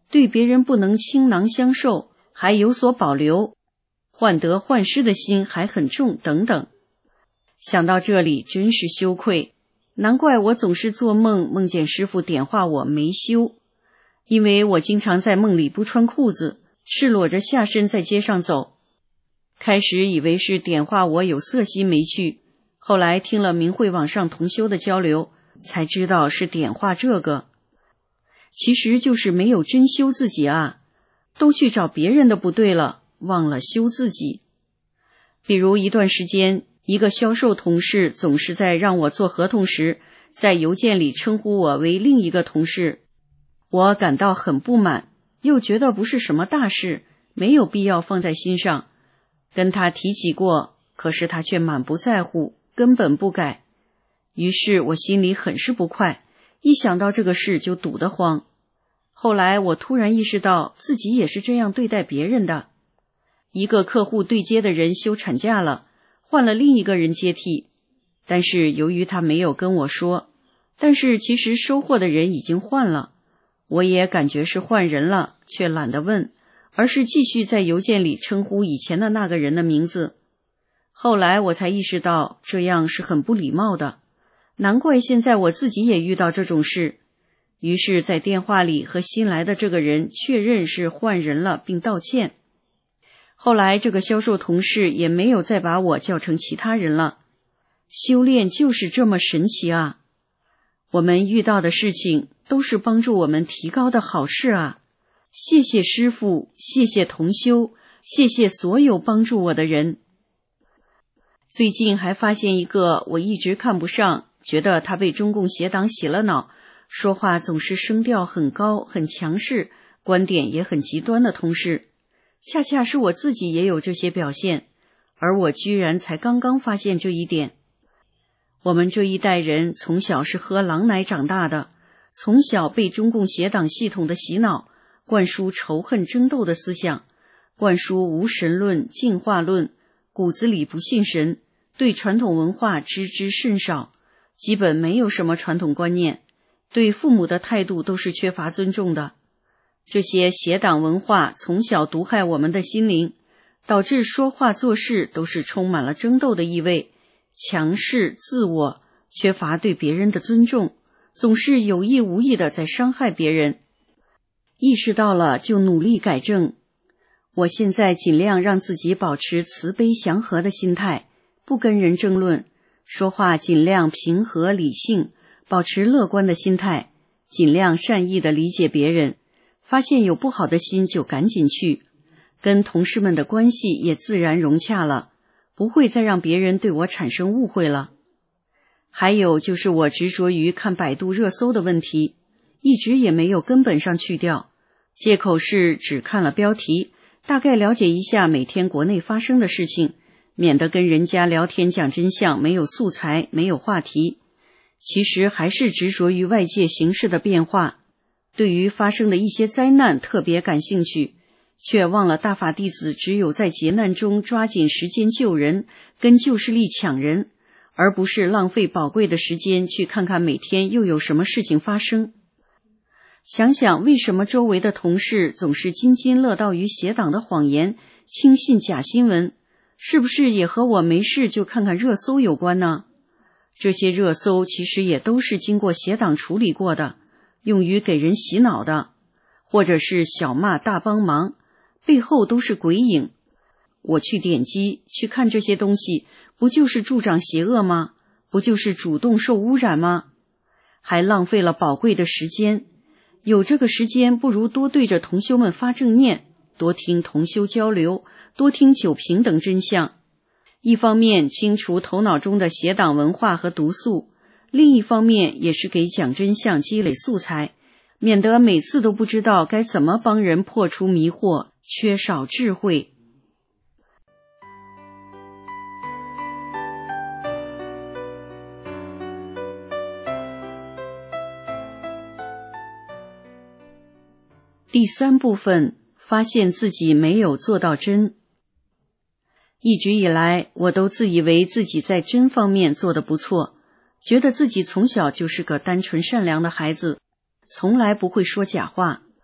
对别人不能倾囊相授，还有所保留，患得患失的心还很重等等。想到这里真是羞愧，难怪我总是做梦梦见师父点化我没修，因为我经常在梦里不穿裤子，赤裸着下身在街上走。开始以为是点化我有色心没去，后来听了明慧网上同修的交流，才知道是点化这个。其实就是没有真修自己啊，都去找别人的不对了，忘了修自己。比如一段时间，一个销售同事总是在让我做合同时，在邮件里称呼我为另一个同事，我感到很不满，又觉得不是什么大事，没有必要放在心上。跟他提起过，可是他却满不在乎，根本不改。于是我心里很是不快，一想到这个事就堵得慌。后来我突然意识到自己也是这样对待别人的。一个客户对接的人休产假了，换了另一个人接替，但是由于他没有跟我说，但是其实收货的人已经换了，我也感觉是换人了，却懒得问，而是继续在邮件里称呼以前的那个人的名字。后来我才意识到这样是很不礼貌的，难怪现在我自己也遇到这种事。于是在电话里和新来的这个人确认是换人了，并道歉。后来这个销售同事也没有再把我叫成其他人了。修炼就是这么神奇啊！我们遇到的事情都是帮助我们提高的好事啊！谢谢师父，谢谢同修，谢谢所有帮助我的人。最近还发现一个我一直看不上，觉得他被中共邪党洗了脑，说话总是声调很高很强势，观点也很极端的同事。恰恰是我自己也有这些表现，而我居然才刚刚发现这一点。我们这一代人从小是喝狼奶长大的，从小被中共邪党系统的洗脑，灌输仇恨争斗的思想，灌输无神论、进化论，骨子里不信神，对传统文化知之甚少，基本没有什么传统观念，对父母的态度都是缺乏尊重的。这些邪党文化从小毒害我们的心灵，导致说话做事都是充满了争斗的意味，强势自我，缺乏对别人的尊重，总是有意无意的在伤害别人。意识到了就努力改正。我现在尽量让自己保持慈悲祥和的心态，不跟人争论，说话尽量平和理性，保持乐观的心态，尽量善意的理解别人，发现有不好的心就赶紧去，跟同事们的关系也自然融洽了，不会再让别人对我产生误会了。还有就是我执着于看百度热搜的问题，一直也没有根本上去掉，借口是只看了标题，大概了解一下每天国内发生的事情，免得跟人家聊天讲真相，没有素材，没有话题。其实还是执着于外界形势的变化，对于发生的一些灾难特别感兴趣，却忘了大法弟子只有在劫难中抓紧时间救人，跟旧势力抢人，而不是浪费宝贵的时间去看看每天又有什么事情发生。想想为什么周围的同事总是津津乐道于邪党的谎言，轻信假新闻，是不是也和我没事就看看热搜有关呢？这些热搜其实也都是经过邪党处理过的，用于给人洗脑的，或者是小骂大帮忙，背后都是鬼影。我去点击去看这些东西，不就是助长邪恶吗？不就是主动受污染吗？还浪费了宝贵的时间。有这个时间，不如多对着同修们发正念，多听同修交流，多听九平等真相。一方面清除头脑中的邪党文化和毒素，另一方面也是给讲真相积累素材，免得每次都不知道该怎么帮人破除迷惑，缺少智慧。第三部分，发现自己没有做到真。一直以来，我都自以为自己在真方面做得不错，觉得自己从小就是个单纯善良的孩子，从来不会说假话。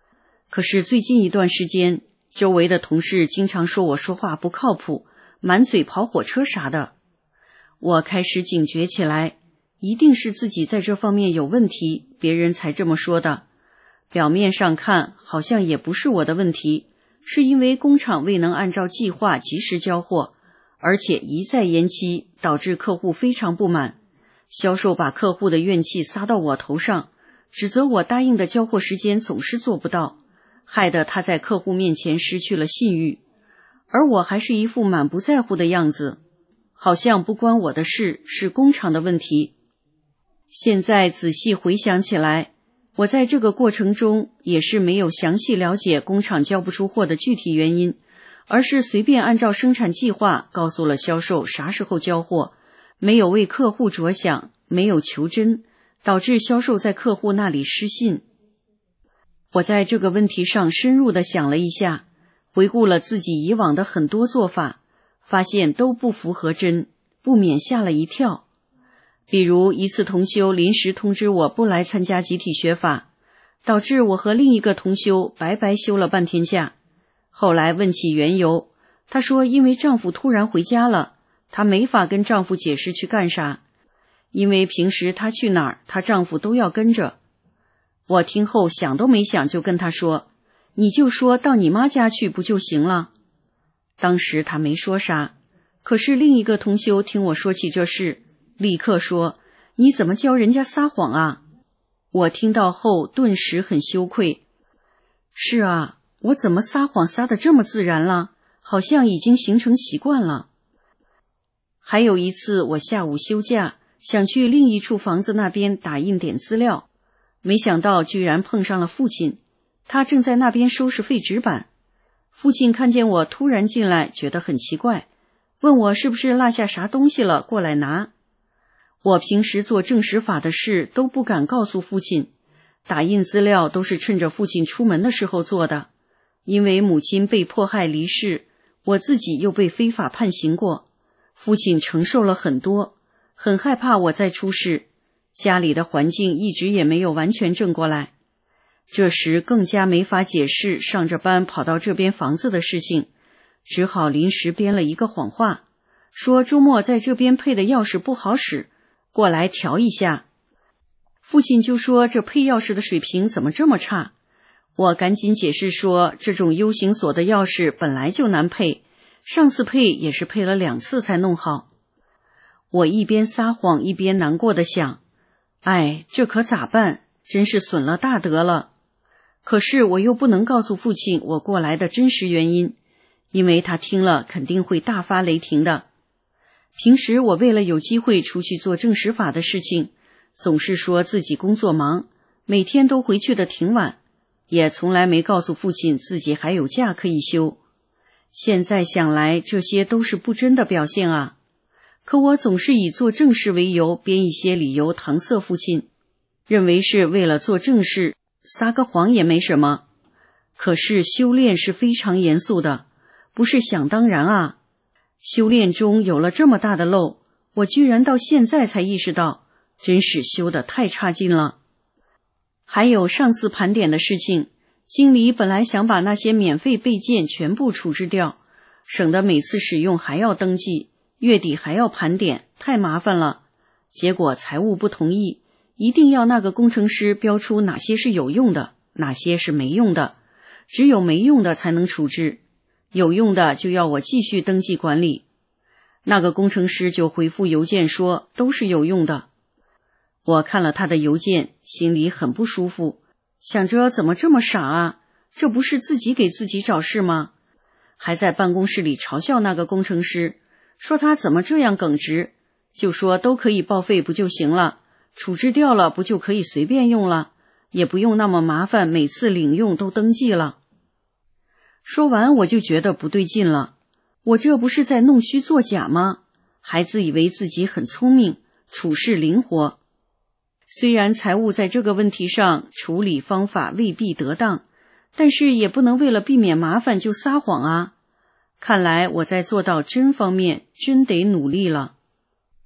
可是最近一段时间，周围的同事经常说我说话不靠谱，满嘴跑火车啥的。我开始警觉起来，一定是自己在这方面有问题，别人才这么说的。表面上看，好像也不是我的问题，是因为工厂未能按照计划及时交货，而且一再延期，导致客户非常不满。销售把客户的怨气撒到我头上，指责我答应的交货时间总是做不到，害得他在客户面前失去了信誉。而我还是一副满不在乎的样子，好像不关我的事，是工厂的问题。现在仔细回想起来，我在这个过程中也是没有详细了解工厂交不出货的具体原因，而是随便按照生产计划告诉了销售啥时候交货，没有为客户着想，没有求真，导致销售在客户那里失信。我在这个问题上深入地想了一下，回顾了自己以往的很多做法，发现都不符合真，不免吓了一跳。比如一次同修临时通知我不来参加集体学法，导致我和另一个同修白白休了半天假。后来问起缘由，她说因为丈夫突然回家了，她没法跟丈夫解释去干啥，因为平时她去哪儿，她丈夫都要跟着。我听后想都没想就跟她说，你就说到你妈家去不就行了。当时她没说啥，可是另一个同修听我说起这事，立刻说，你怎么教人家撒谎啊？我听到后顿时很羞愧。是啊，我怎么撒谎撒得这么自然了，好像已经形成习惯了。还有一次我下午休假，想去另一处房子那边打印点资料，没想到居然碰上了父亲，他正在那边收拾废纸板。父亲看见我突然进来，觉得很奇怪，问我是不是落下啥东西了，过来拿。我平时做证实法的事都不敢告诉父亲，打印资料都是趁着父亲出门的时候做的。因为母亲被迫害离世，我自己又被非法判刑过，父亲承受了很多，很害怕我再出事，家里的环境一直也没有完全正过来。这时更加没法解释上着班跑到这边房子的事情，只好临时编了一个谎话，说周末在这边配的钥匙不好使，过来调一下。父亲就说这配钥匙的水平怎么这么差？我赶紧解释说，这种 U 型锁的钥匙本来就难配，上次配也是配了两次才弄好。我一边撒谎一边难过的想，哎，这可咋办？真是损了大德了。可是我又不能告诉父亲我过来的真实原因，因为他听了肯定会大发雷霆的。平时我为了有机会出去做证实法的事情，总是说自己工作忙，每天都回去的挺晚，也从来没告诉父亲自己还有假可以休。现在想来，这些都是不真的表现啊。可我总是以做正事为由，编一些理由搪塞父亲，认为是为了做正事，撒个谎也没什么。可是修炼是非常严肃的，不是想当然啊。修炼中有了这么大的漏，我居然到现在才意识到，真是修得太差劲了。还有上次盘点的事情，经理本来想把那些免费备件全部处置掉，省得每次使用还要登记，月底还要盘点，太麻烦了。结果财务不同意，一定要那个工程师标出哪些是有用的，哪些是没用的，只有没用的才能处置，有用的就要我继续登记管理。那个工程师就回复邮件说都是有用的。我看了他的邮件，心里很不舒服，想着怎么这么傻啊，这不是自己给自己找事吗？还在办公室里嘲笑那个工程师，说他怎么这样耿直，就说都可以报废不就行了，处置掉了不就可以随便用了，也不用那么麻烦，每次领用都登记了。说完我就觉得不对劲了，我这不是在弄虚作假吗？还自以为自己很聪明，处事灵活。虽然财务在这个问题上处理方法未必得当，但是也不能为了避免麻烦就撒谎啊。看来我在做到真方面真得努力了。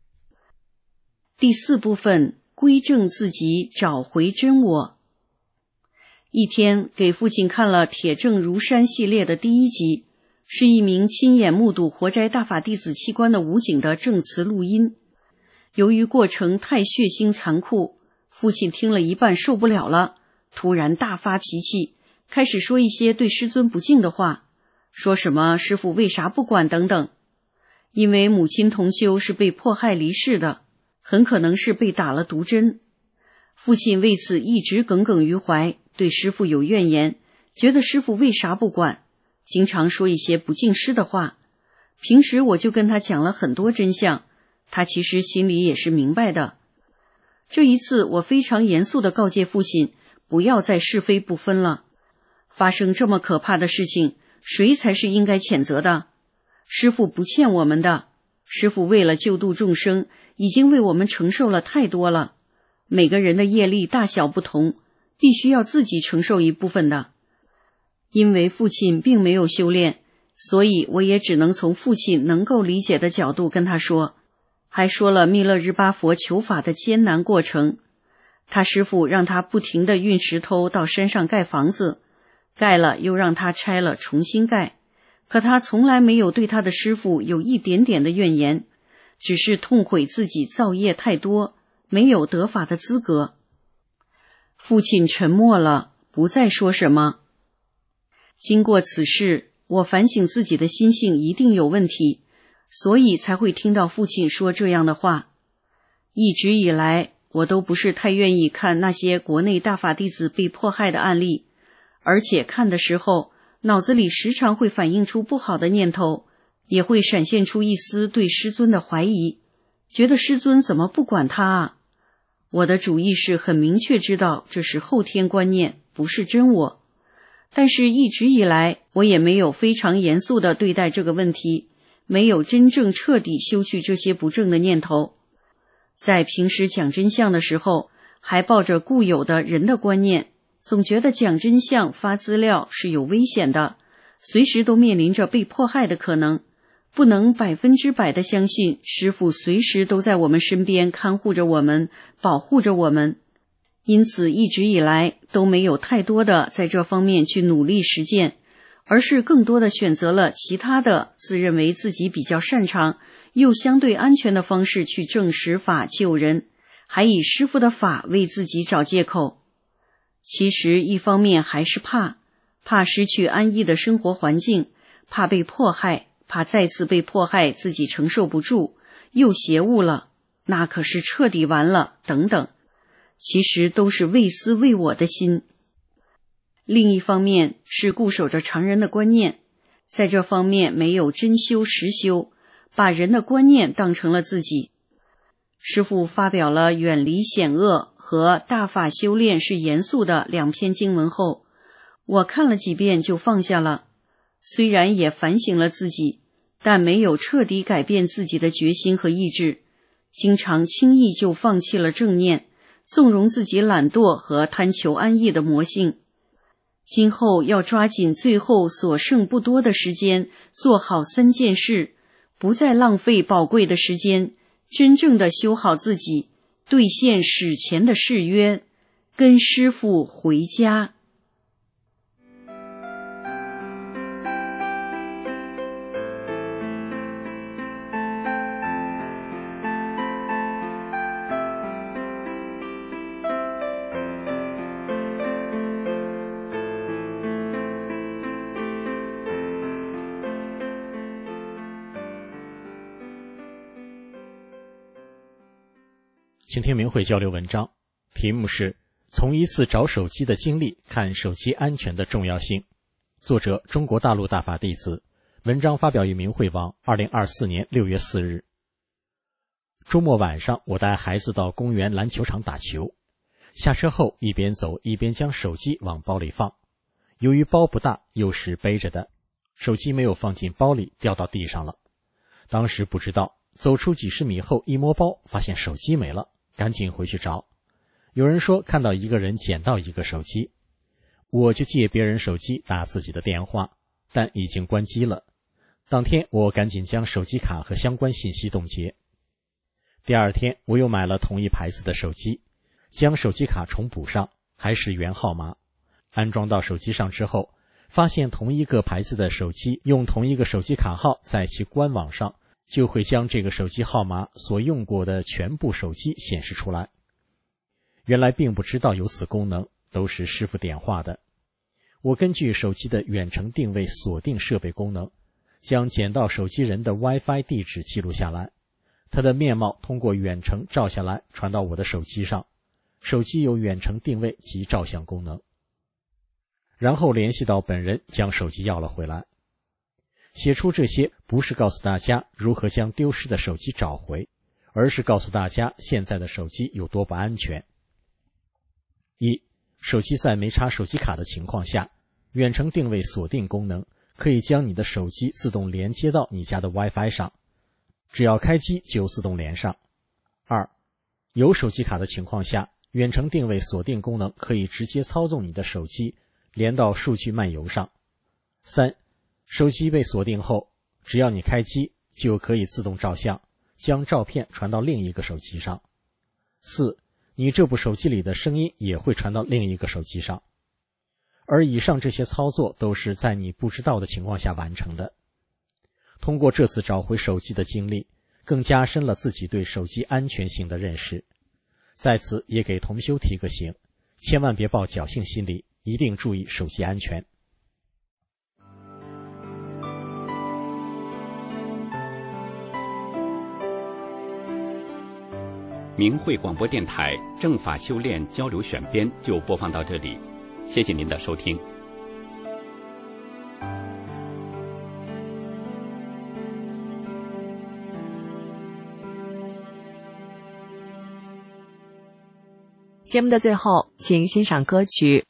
第四部分，归正自己，找回真我。 一天给父亲看了《铁证如山》系列的第一集，是一名亲眼目睹活摘大法弟子器官的武警的证词录音。由于过程太血腥残酷，父亲听了一半受不了了，突然大发脾气，开始说一些对师尊不敬的话，说什么师父为啥不管等等。因为母亲同修是被迫害离世的，很可能是被打了毒针。父亲为此一直耿耿于怀，对师父有怨言，觉得师父为啥不管，经常说一些不敬师的话。平时我就跟他讲了很多真相，他其实心里也是明白的。这一次我非常严肃地告诫父亲，不要再是非不分了。发生这么可怕的事情，谁才是应该谴责的？师父不欠我们的，师父为了救度众生，已经为我们承受了太多了。每个人的业力大小不同，必须要自己承受一部分的。因为父亲并没有修炼，所以我也只能从父亲能够理解的角度跟他说，还说了密勒日巴佛求法的艰难过程。他师父让他不停地运石头到山上盖房子，盖了又让他拆了重新盖，可他从来没有对他的师父有一点点的怨言，只是痛悔自己造业太多，没有得法的资格。父亲沉默了，不再说什么。经过此事，我反省自己的心性一定有问题，所以才会听到父亲说这样的话。一直以来，我都不是太愿意看那些国内大法弟子被迫害的案例，而且看的时候，脑子里时常会反映出不好的念头，也会闪现出一丝对师尊的怀疑，觉得师尊怎么不管他啊？我的主意是很明确知道这是后天观念，不是真我。但是一直以来，我也没有非常严肃地对待这个问题，没有真正彻底修去这些不正的念头。在平时讲真相的时候，还抱着固有的人的观念，总觉得讲真相发资料是有危险的，随时都面临着被迫害的可能，不能百分之百的相信师父随时都在我们身边看护着我们，保护着我们。因此一直以来都没有太多的在这方面去努力实践，而是更多的选择了其他的自认为自己比较擅长又相对安全的方式去证实法救人，还以师父的法为自己找借口。其实一方面还是怕，怕失去安逸的生活环境，怕被迫害，怕再次被迫害自己承受不住，又邪悟了，那可是彻底完了，等等。其实都是为私为我的心。另一方面是固守着常人的观念，在这方面没有真修实修，把人的观念当成了自己。师父发表了远离险恶和大法修炼是严肃的两篇经文后，我看了几遍就放下了，虽然也反省了自己，但没有彻底改变自己的决心和意志，经常轻易就放弃了正念，纵容自己懒惰和贪求安逸的魔性。今后要抓紧最后所剩不多的时间，做好三件事，不再浪费宝贵的时间，真正的修好自己，兑现史前的誓约，跟师父回家。 请听明慧交流文章，题目是从一次找手机的经历看手机安全的重要性，作者中国大陆大法弟子，文章发表于明慧网二零二四年六月四日。周末晚上，我带孩子到公园篮球场打球，下车后一边走一边将手机往包里放，由于包不大又是背着的，手机没有放进包里，掉到地上了。当时不知道，走出几十米后一摸包，发现手机没了，赶紧回去找。有人说看到一个人捡到一个手机，我就借别人手机打自己的电话，但已经关机了。当天我赶紧将手机卡和相关信息冻结。第二天我又买了同一牌子的手机，将手机卡重补上，还是原号码， 安装到手机上之后，发现同一个牌子的手机用同一个手机卡号在其官网上，就会将这个手机号码所用过的全部手机显示出来。原来并不知道有此功能，都是师傅点化的。我根据手机的远程定位锁定设备功能，将捡到手机人的 Wi-Fi 地址记录下来，他的面貌通过远程照下来传到我的手机上，手机有远程定位及照相功能。然后联系到本人，将手机要了回来。写出这些不是告诉大家如何将丢失的手机找回，而是告诉大家现在的手机有多不安全。一、手机在没插手机卡的情况下，远程定位锁定功能可以将你的手机自动连接到你家的 Wi-Fi 上，只要开机就自动连上。二、有手机卡的情况下，远程定位锁定功能可以直接操纵你的手机连到数据漫游上。三、手机被锁定后，只要你开机就可以自动照相，将照片传到另一个手机上。四、你这部手机里的声音也会传到另一个手机上。而以上这些操作都是在你不知道的情况下完成的。通过这次找回手机的经历，更加深了自己对手机安全性的认识。在此也给同修提个醒，千万别抱侥幸心理，一定注意手机安全。 明慧广播电台正法修炼交流选编就播放到这里，谢谢您的收听。 节目的最后，请欣赏歌曲。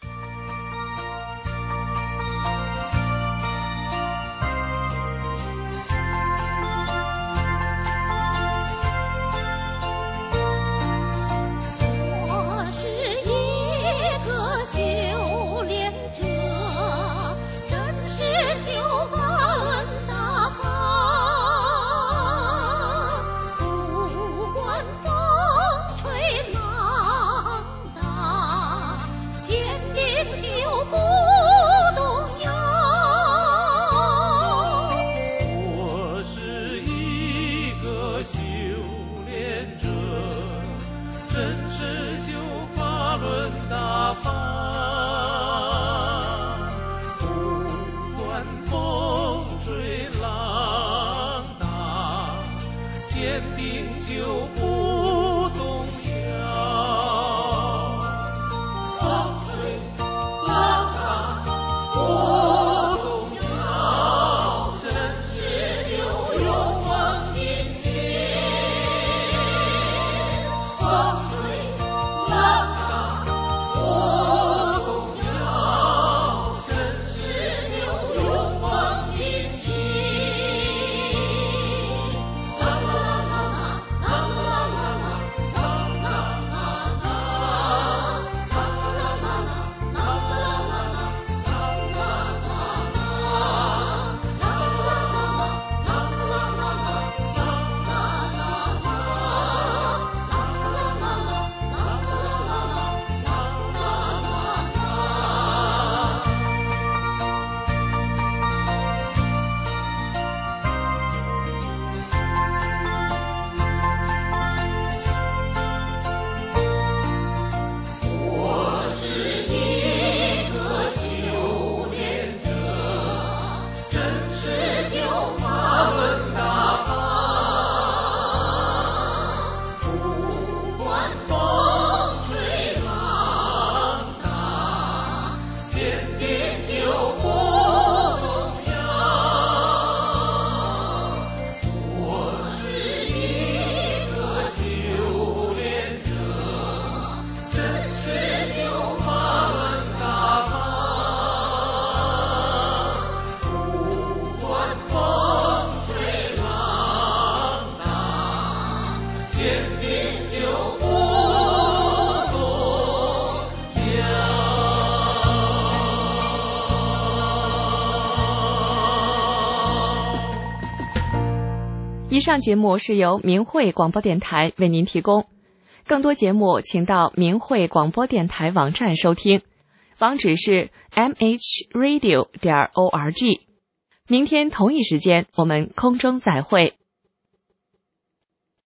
以上节目是由明慧广播电台为您提供，更多节目请到明慧广播电台网站收听。 网址是 m h radio 点 org。明天同一时间我们空中再会。